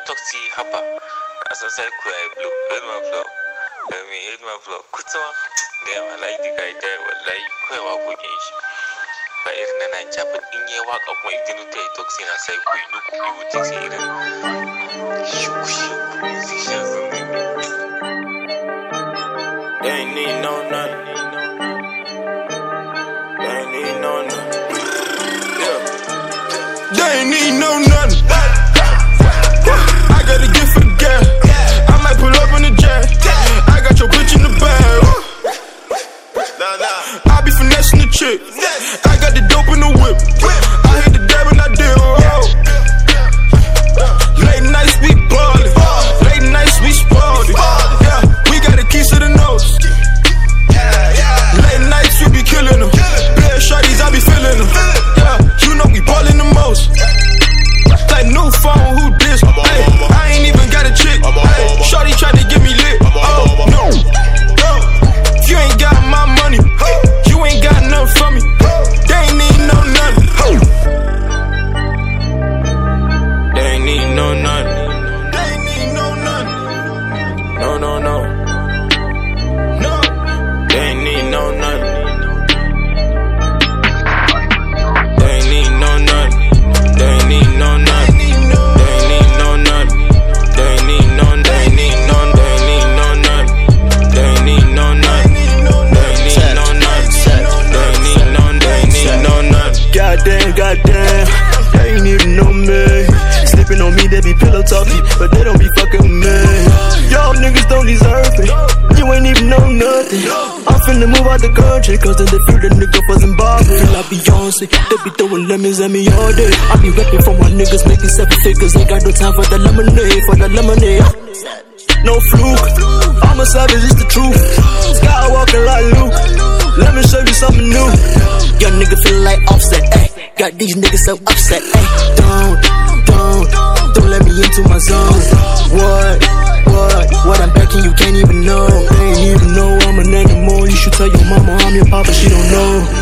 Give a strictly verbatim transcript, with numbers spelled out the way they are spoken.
talk to you, hapa. As I say, I blow, head my flow. Let me hit my flow. Kutwa, damn, I like the guy there. Well, like, quite a good age. But if I jump in your walk up, my dinner take toxin, I say, we look, you would take it. Shoot, shoot, musicians. They ain't need no none. They ain't need no none. Yeah. They ain't need no none. I got a gift for the gas. I might pull up in the jet. I got your bitch in the bag. I be finessing the chick. I got the dope in the whip. I hit the dab and I deal. Late nights we ballin'. Late nights we spoiled. Yeah, we got the keys to the nose. Late nights we be killing them. Blood shorties, I be feeling them. Yeah, you know we ballin' the most. Like new phone, who this? Hey, I ain't even got a chick. Hey, shorty tried to get me lit. Oh no, if you ain't got my money, you ain't got nothing for me. They ain't need no nothing. They ain't need no nothing. They ain't need no nothing. No, no, no. No. They ain't need no nothing. They ain't need no nothing. They ain't need no nothing. Goddamn, goddamn, they ain't even know me. Sleeping on me, they be pillow talking, but they don't be fucking with me. Y'all niggas don't deserve it. You ain't even know nothing. I'm finna move out the country, cause then they feel the nigga for Zimbabwe. Feel like Beyonce, they be throwing lemons at me all day. I be rapping for my niggas, making seven figures. Ain't got no time for the lemonade, for the lemonade. No fluke, I'm a savage, it's the truth. Skywalker like Luke, let me show you something new. Young nigga feel like Offset, ayy. Got these niggas so upset, ayy. Don't, don't, don't let me into my zone. What, what, what I'm back and you can't even know. They ain't even know I'm an animal. You should tell your mama I'm your papa, she don't know.